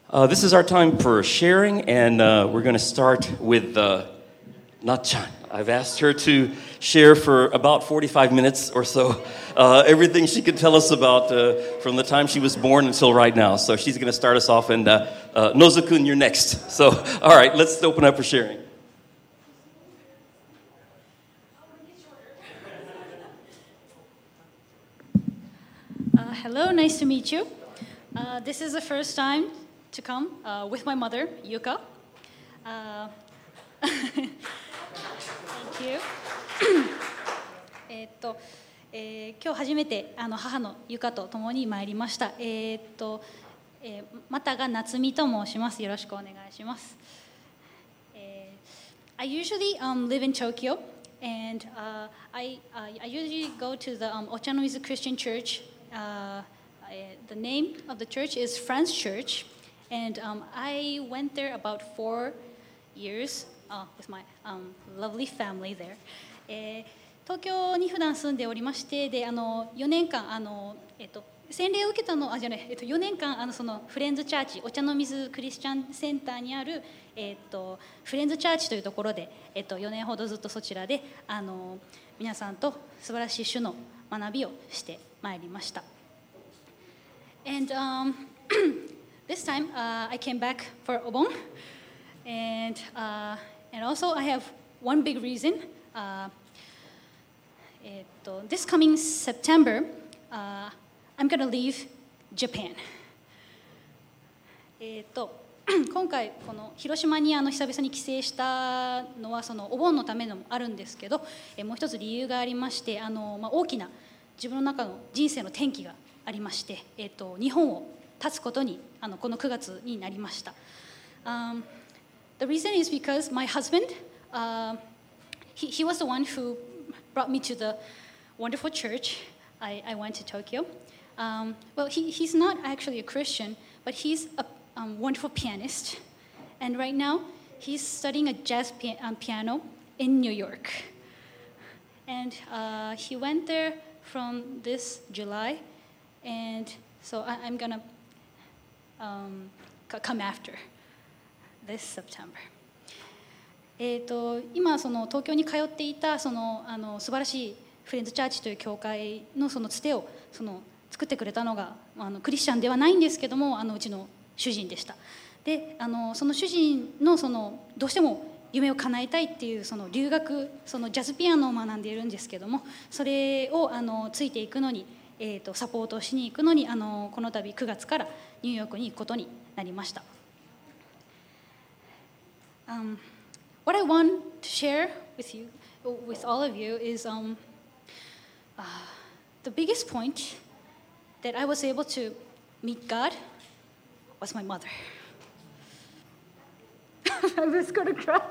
This is our time for sharing, and we're going to start with Na-chan. I've asked her to share for about 45 minutes or so, everything she could tell us about from the time she was born until right now. So she's going to start us off, and Nozu-kun, you're next. So, all right, let's open up for sharing. Hello, nice to meet you. This is the first time to come with my mother, Yuka. Thank you. 今日初めて母のゆかと共に参りました。またがなつみと申します。よろしくお願いします。I usually live in Tokyo, and I usually go to the Ochanomizu Christian Church. The name of the church is Friends Church, and I went there about 4 years with my lovely family there. 東京に普段住んでおりまして、で4年間洗礼を受けたの4年間そのフレンズチャーチ、お茶の水クリスチャンセンターにあるフレンズチャーチというところで4年ほどずっとそちらで皆さんと素晴らしい主の学びをしてまいりました。And this time I came back for Obon, and also I have one big reason. This coming September, I'm going to leave Japan. 今回この広島に久々に帰省したのはそのお盆のためのもあるんですけど、もう一つ理由がありまして、大きな自分の中の人生の転機がありまして、日本を立つことにこの9月になりました。The reason is because my husband, he was the one who brought me to the wonderful church. I went to Tokyo. Well, he's not actually a Christian, but he's a wonderful pianist. And right now, he's studying a jazz piano in New York. And he went there from this July. And so I'm going to come after this September. 今その東京に通っていたその素晴らしいフレンズチャーチという教会のそのつてを作ってくれたのがクリスチャンではないんですけどもうちの主人でした。でその主人のどうしても夢を叶えたいっていう留学ジャズピアノを学んでいるんですけども、それをついていくのに、サポートをしに行くのにこの度9月からニューヨークに行くことになりました。What I want to share with all of you is the biggest point that I was able to meet God was my mother. I was going to cry.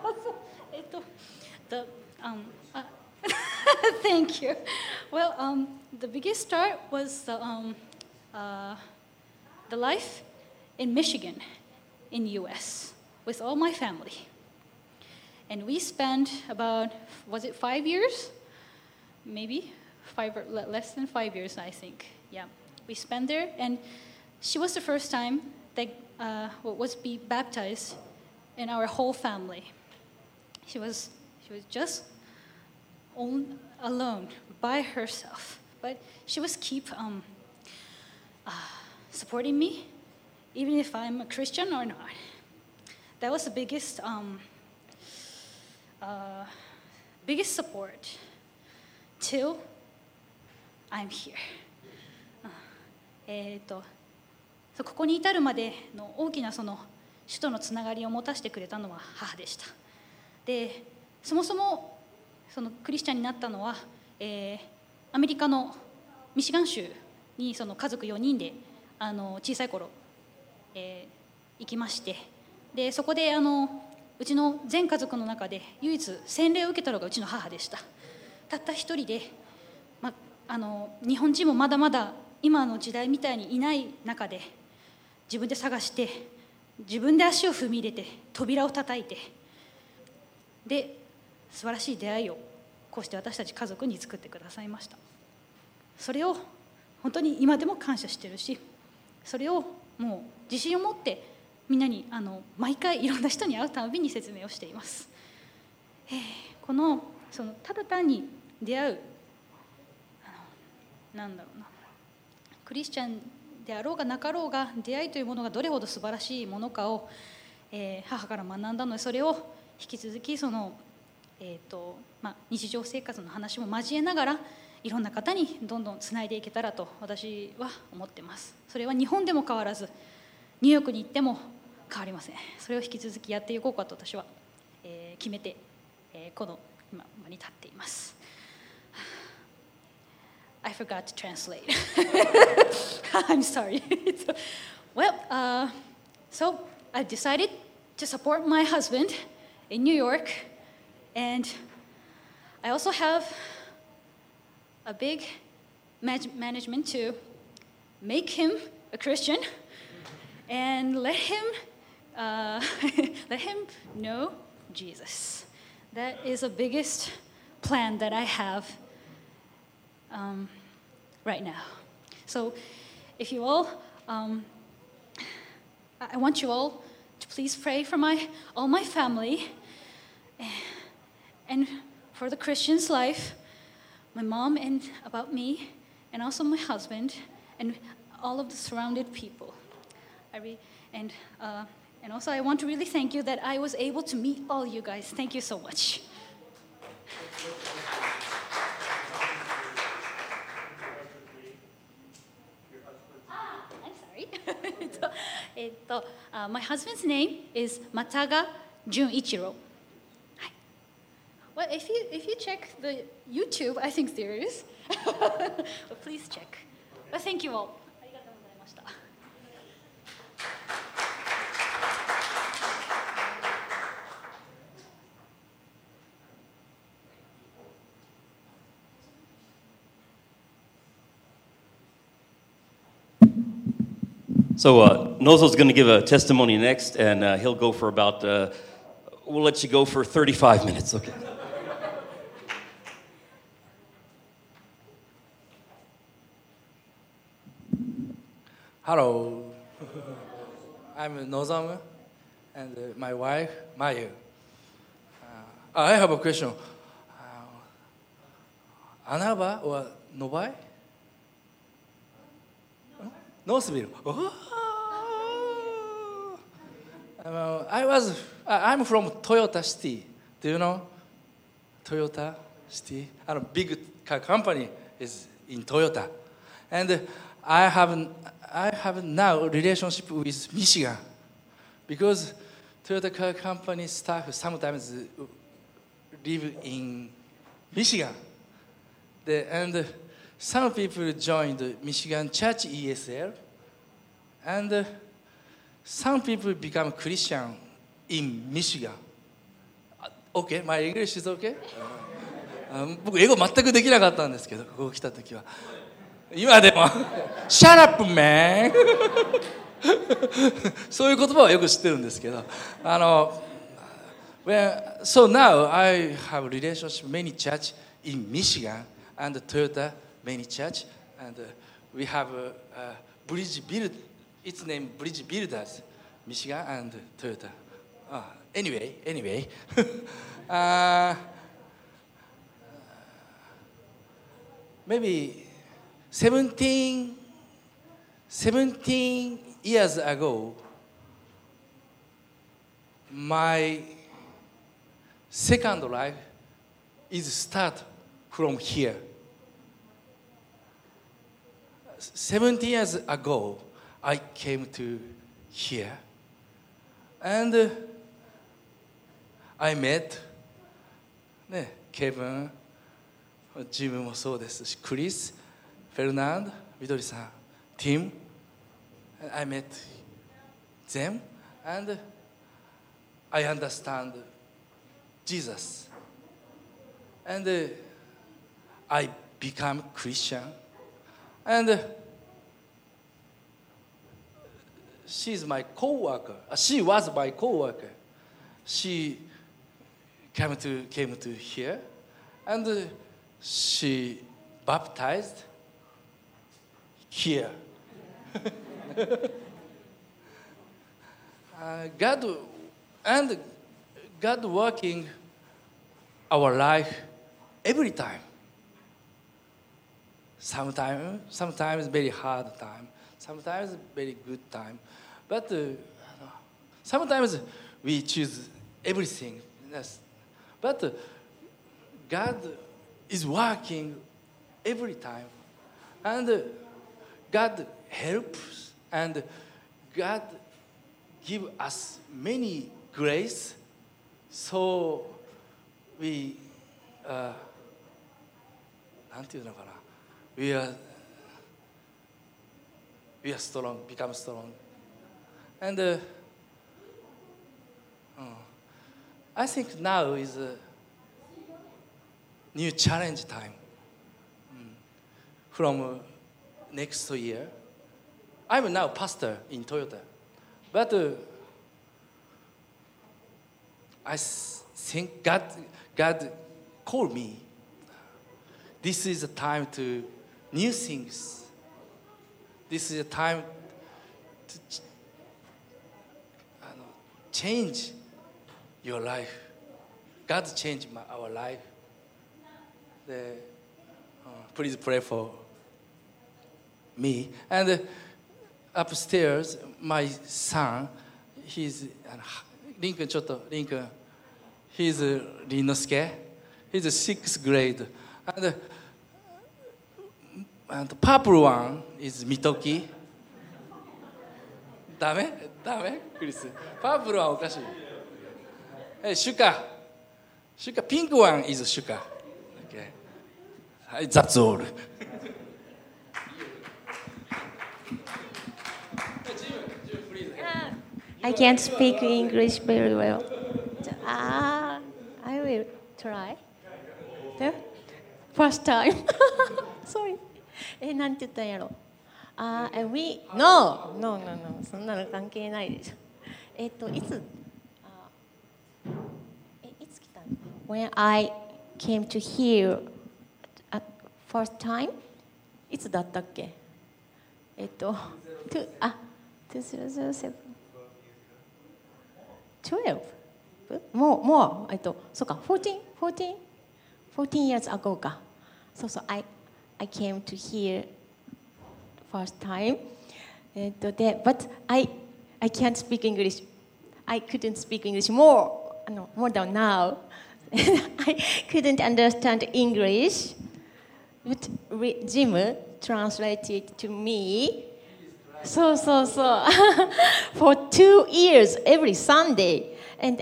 Thank you. Well, the biggest start was the life in Michigan, in U.S., with all my family. And we spent about, was it 5 years? Maybe less than 5 years, I think. Yeah, we spent there, and she was the first time that was be baptized in our whole family. She was just alone by herself, but she was keep supporting me, even if I'm a Christian or not. That was the biggest support till I'm here. ここに至るまでの大きな主とのつながりを持たせてくれたのは母でした。で、そもそもクリスチャンになったのは、アメリカのミシガン州に家族4人で小さい頃、行きまして、でそこでうちの全家族の中で唯一洗礼を受けたのがうちの母でした。たった一人で、日本人もまだまだ今の時代みたいにいない中で自分で探して自分で足を踏み入れて扉を叩いて、で素晴らしい出会いをこうして私たち家族に作ってくださいました。それを本当に今でも感謝してるし、それをもう自信を持ってみんなに毎回いろんな人に会うたびに説明をしています。このただ単に出会うなんだろうな、クリスチャンであろうがなかろうが出会いというものがどれほど素晴らしいものかを、母から学んだので、それを引き続き日常生活の話も交えながらいろんな方にどんどんつないでいけたらと私は思っています。それは日本でも変わらずニューヨークに行っても変わりません。それを引き続きやっていこうかと私は、決めて、この今に立っています。I forgot to translate. I'm sorry. So I've decided to support my husband in New York, and I also have a big management to make him a Christian and let him know Jesus. That is the biggest plan that I have right now. So if you all, I want you all to please pray for all my family and for the Christian's life, my mom and about me, and also my husband and all of the surrounded people. And also I want to really thank you that I was able to meet all you guys. Thank you so much. My husband's name is Mataga Junichiro. Well, if you check the YouTube, I think there is. But please check. But thank you all. So Nozo's going to give a testimony next, and he'll go for about, we'll let you go for 35 minutes, okay? Hello, I'm Nozomu, and my wife, Mayu. I have a question. Anaba or Nobai? Northville. I'm from Toyota City. Do you know Toyota City? A big car company is in Toyota, and I have now a relationship with Michigan because Toyota car company staff sometimes live in Michigan, and some people joined Michigan Church ESL, and some people become Christian in Michigan. Okay, my English is okay? 僕英語全くできなかったんですけど、ここ来た時は。今でもShut up, man! そういう言葉はよく知ってるんですけど、so now I have relationship many church in Michigan and Toyota many church, and we have a bridge build. Its name Bridge Builders, Michigan and Toyota. Anyway, maybe 17 years ago, my second life is start from here. 17 years ago, I came to here, and I met Kevin, Jim もそうですし、Chris, Fernand, みどりさん、Tim. I met them, and I understand Jesus, and I become Christian, and she's my co-worker. She was my co-worker. She came to here, and she baptized here. God and God working our life every time. Sometimes very hard time, sometimes very good time, but sometimes we choose everything. Yes. But God is working every time, and God helps, and God give us many grace, so we なんていうのかな we are strong, become strong, and I think now is a new challenge time. From next year, I'm now pastor in Toyota, but I think God called me. This is a time to new things. This is a time to change your life. God changed our life. Please pray for me. And upstairs, my son, he's Lincoln, he's Rinosuke. He's a 6th grade. And the purple one is Mitoki. ダメクリス。パープルはおかしい。シュカ。ピンク one is シュカ。Okay. はい、that's all. I can't speak English very well. I will try. The first time. Sorry. なんて言ったんやろ。No. そんなの関係ないでしょ。いつ来たの When I came to here at first time, いつだったっけ2007 12? More, そうか、14 years ago か。そう、I came to here first time. But I can't speak English. I couldn't speak English more than now. I couldn't understand English. But Jim translated to me. So. For 2 years, every Sunday. And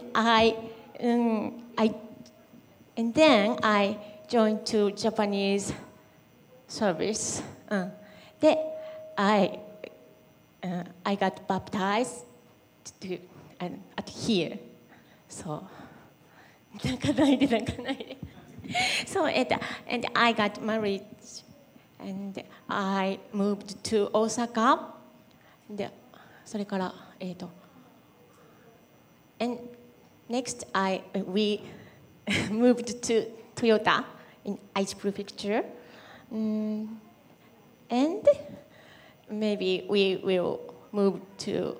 then I joined to Japanese service. I got baptized at here. So, 泣かないで。So, and I got married, and I moved to Osaka. で、それから、and next we moved to Toyota in Aichi Prefecture. And maybe we will move to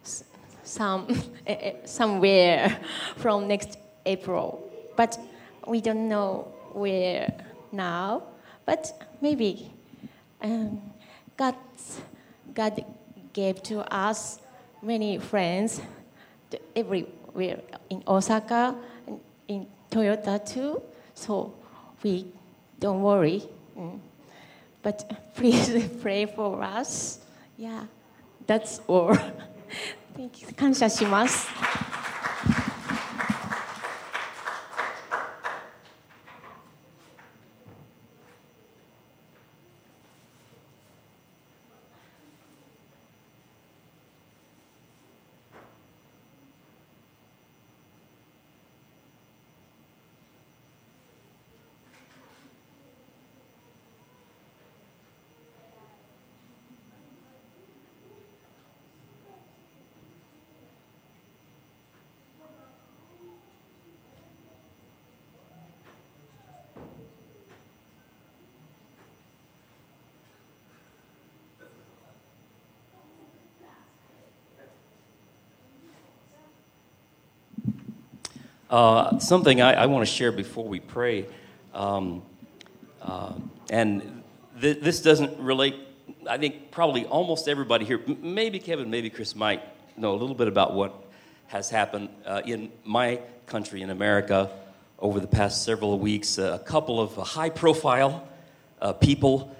somewhere from next April. But we don't know where now. But maybe God gave to us many friends everywhere in Osaka and in Toyota too. So we don't worry. But please pray for us. Yeah, that's all. Thank you. 感謝します。 Something I want to share before we pray, and this doesn't relate. I think probably almost everybody here, maybe Kevin, maybe Chris, might know a little bit about what has happened in my country, in America, over the past several weeks. A couple of high-profile people.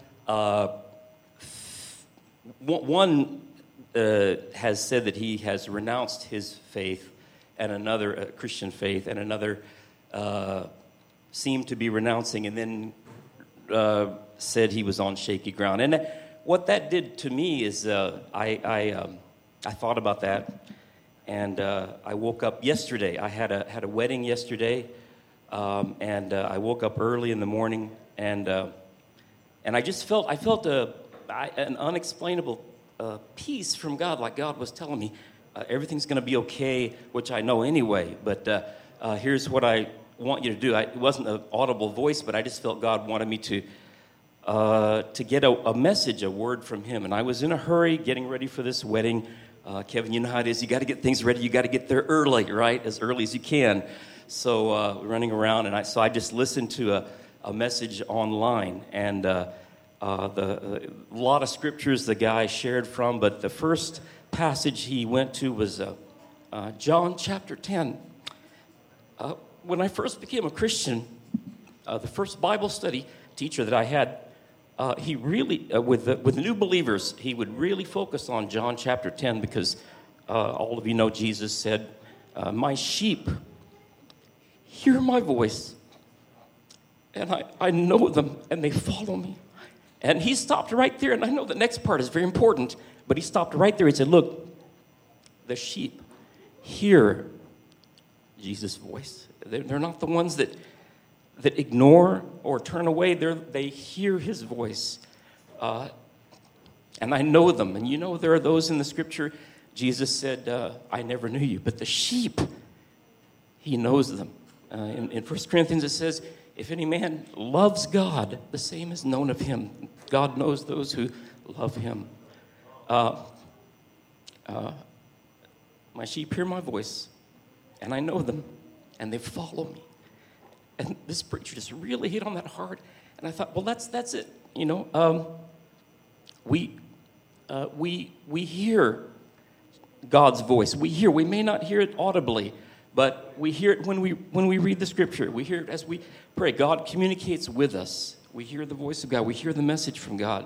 One has said that he has renounced his faith, and another Christian faith, and another seemed to be renouncing, and then said he was on shaky ground. And what that did to me is I thought about that, and I woke up yesterday. I had a wedding yesterday, and I woke up early in the morning, and I just felt an unexplainable peace from God, like God was telling me everything's going to be okay, which I know anyway. But here's what I want you to do. It wasn't an audible voice, but I just felt God wanted me to get a message, a word from Him. And I was in a hurry getting ready for this wedding. Kevin, you know how it is. You got to get things ready. You got to get there early, right? As early as you can. So running around, and I just listened to a message online, and a lot of scriptures the guy shared from, but the first passage he went to was John chapter 10. When I first became a Christian, the first Bible study teacher that I had, he really, with the new believers, he would really focus on John chapter 10 because all of you know Jesus said, my sheep hear my voice, and I know them, and they follow me. And he stopped right there, and I know the next part is very important, but he stopped right there. He said, look, the sheep hear Jesus' voice. They're not the ones that ignore or turn away. They hear his voice. And I know them. And you know there are those in the scripture, Jesus said, I never knew you. But the sheep, he knows them. In 1 Corinthians it says, if any man loves God, the same is known of him. God knows those who love him. My sheep hear my voice, and I know them, and they follow me. And this preacher just really hit on that hard. And I thought, well, that's it. You know, we hear God's voice. We may not hear it audibly, but we hear it when we read the scripture. We hear it as we pray. God communicates with us. We hear the voice of God. We hear the message from God.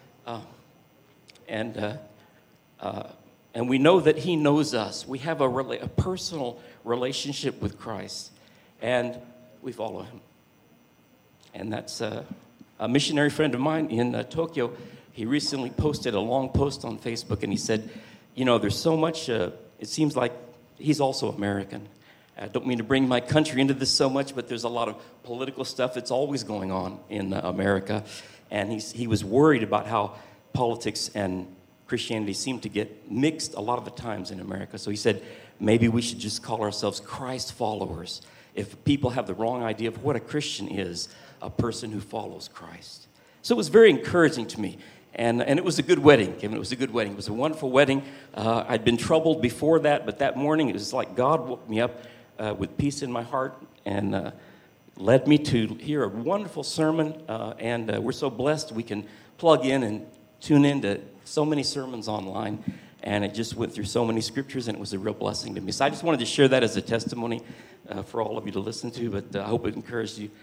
And we know that he knows us. We have a personal relationship with Christ. And we follow him. And that's a missionary friend of mine in Tokyo. He recently posted a long post on Facebook, and he said, you know, there's so much, it seems like he's also American. I don't mean to bring my country into this so much, but there's a lot of political stuff that's always going on in America. And he was worried about how politics and Christianity seem to get mixed a lot of the times in America. So he said, maybe we should just call ourselves Christ followers. If people have the wrong idea of what a Christian is, a person who follows Christ. So it was very encouraging to me. And it was a good wedding, Kevin. It was a good wedding. It was a wonderful wedding. I'd been troubled before that, but that morning it was like God woke me up with peace in my heart and led me to hear a wonderful sermon. And we're so blessed we can plug in and tune in to so many sermons online. And it just went through so many scriptures, and it was a real blessing to me. So I just wanted to share that as a testimony for all of you to listen to, but I hope it encouraged you.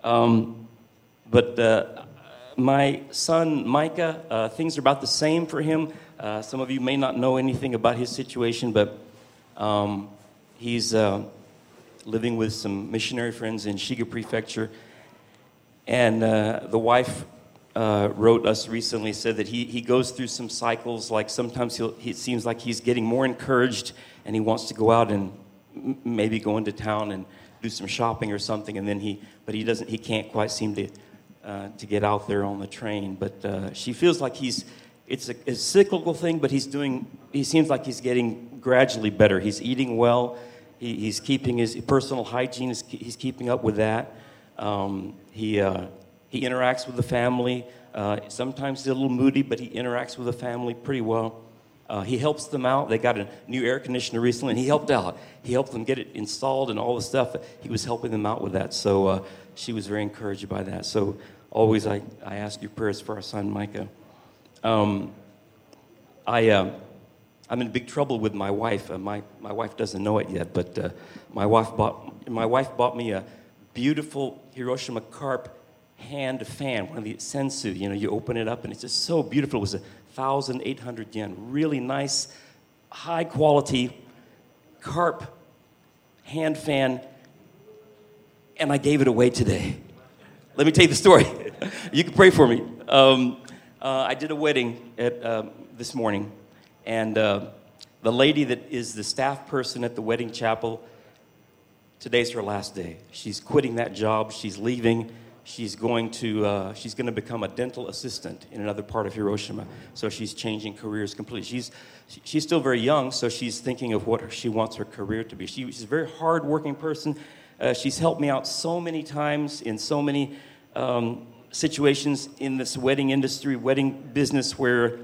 My son, Micah, things are about the same for him. Some of you may not know anything about his situation, but he's living with some missionary friends in Shiga Prefecture. And the wife wrote us recently, said that he goes through some cycles. Like sometimes it seems like he's getting more encouraged, and he wants to go out and maybe go into town and do some shopping or something. And then he can't quite seem to get out there on the train. But she feels like it's a cyclical thing, but he seems like he's getting gradually better. He's eating well. He's keeping his personal hygiene. He's keeping up with that. He interacts with the family. Sometimes he's a little moody, but he interacts with the family pretty well. He helps them out. They got a new air conditioner recently, and he helped out. He helped them get it installed and all the stuff. He was helping them out with that. So she was very encouraged by that. So always I ask your prayers for our son, Micah. I'm in big trouble with my wife. My wife doesn't know it yet, but my wife bought me a beautiful Hiroshima Carp hand fan, one of the Sensu. You know, you open it up and it's just so beautiful. It was 1,800 yen. Really nice, high quality Carp hand fan, and I gave it away today. Let me tell you the story. You can pray for me. I did a wedding this morning, and the lady that is the staff person at the wedding chapel, today's her last day. She's quitting that job. She's leaving. She's going to become a dental assistant in another part of Hiroshima. So she's changing careers completely. She's still very young, so she's thinking of what she wants her career to be. She's a very hard-working person. She's helped me out so many times in so many situations in this wedding industry, wedding business, where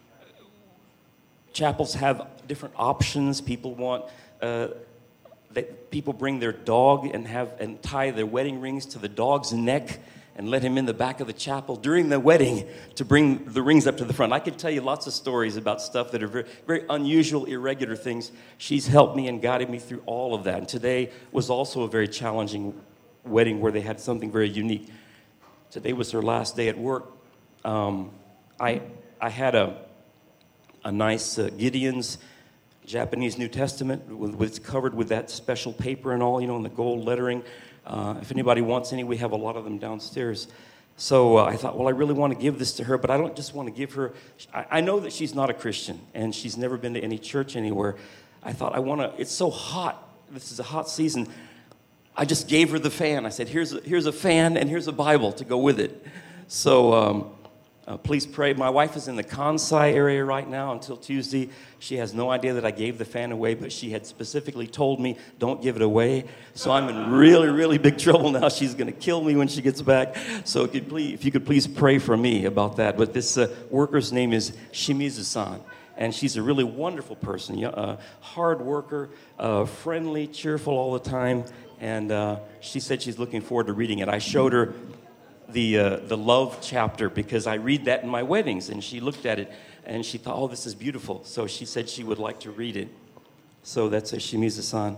chapels have different options. People want people bring their dog and tie their wedding rings to the dog's neck and let him in the back of the chapel during the wedding to bring the rings up to the front. I could tell you lots of stories about stuff that are very, very unusual, irregular things. She's helped me and guided me through all of that. And today was also a very challenging wedding where they had something very unique. Today was her last day at work. I had a nice Gideon's Japanese New Testament, it's covered with that special paper and all, and the gold lettering. If anybody wants any, we have a lot of them downstairs. So I thought, well, I really want to give this to her, but I don't just want to give her. I know that she's not a Christian, and she's never been to any church anywhere. I thought, it's so hot. This is a hot season. I just gave her the fan. I said, here's a fan, and here's a Bible to go with it. So please pray. My wife is in the Kansai area right now until Tuesday. She has no idea that I gave the fan away, but she had specifically told me, don't give it away. So I'm in really, really big trouble now. She's going to kill me when she gets back. So if you could please pray for me about that. But this worker's name is Shimizu-san, and she's a really wonderful person, hard worker, friendly, cheerful all the time. And she said she's looking forward to reading it. I showed her the love chapter because I read that in my weddings, and she looked at it and she thought, oh, this is beautiful. So she said she would like to read it. So that's a Shimizu-san.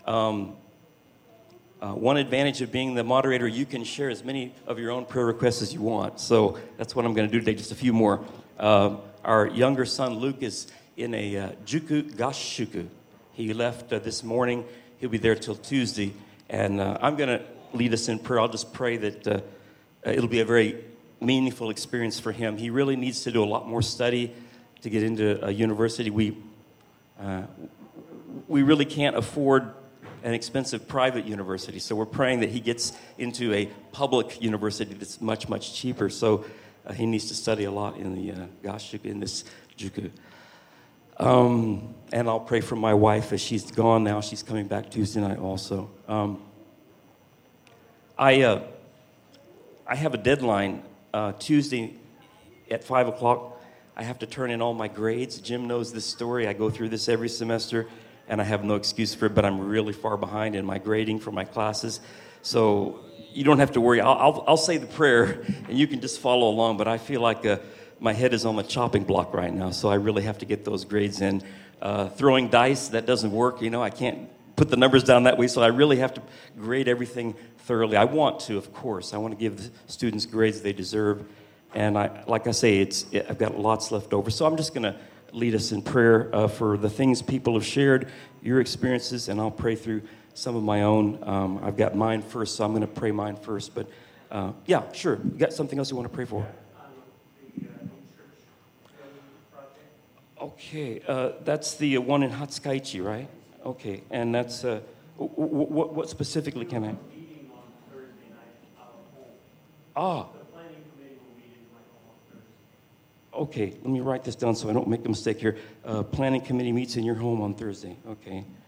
One advantage of being the moderator, you can share as many of your own prayer requests as you want. So that's what I'm going to do today, just a few more. Our younger son, Luke, is in a Juku Gashuku. He left this morning. He'll be there till Tuesday. And I'm going to lead us in prayer. I'll just pray that it'll be a very meaningful experience for him. He really needs to do a lot more study to get into a university. We really can't afford an expensive private university, so we're praying that he gets into a public university that's much, much cheaper. So he needs to study a lot in the Gashuku, in this Juku. And I'll pray for my wife as she's gone now. She's coming back Tuesday night also. I have a deadline Tuesday at 5 o'clock. I have to turn in all my grades. Jim knows this story. I go through this every semester, and I have no excuse for it, but I'm really far behind in my grading for my classes. So you don't have to worry. I'll say the prayer, and you can just follow along, but I feel like my head is on the chopping block right now, so I really have to get those grades in. Throwing dice, that doesn't work. I can't put the numbers down that way, so I really have to grade everything thoroughly. I want to, of course. I want to give the students grades they deserve. And like I say, I've got lots left over. So I'm just going to lead us in prayer for the things people have shared, your experiences, and I'll pray through some of my own. I've got mine first, so I'm going to pray mine first. But yeah, sure. You got something else you want to pray for? Okay, that's the one in Hatsukaichi, right? Okay, and that's what specifically can I? Ah. Okay, let me write this down so I don't make a mistake here. Planning committee meets in your home on Thursday. Okay.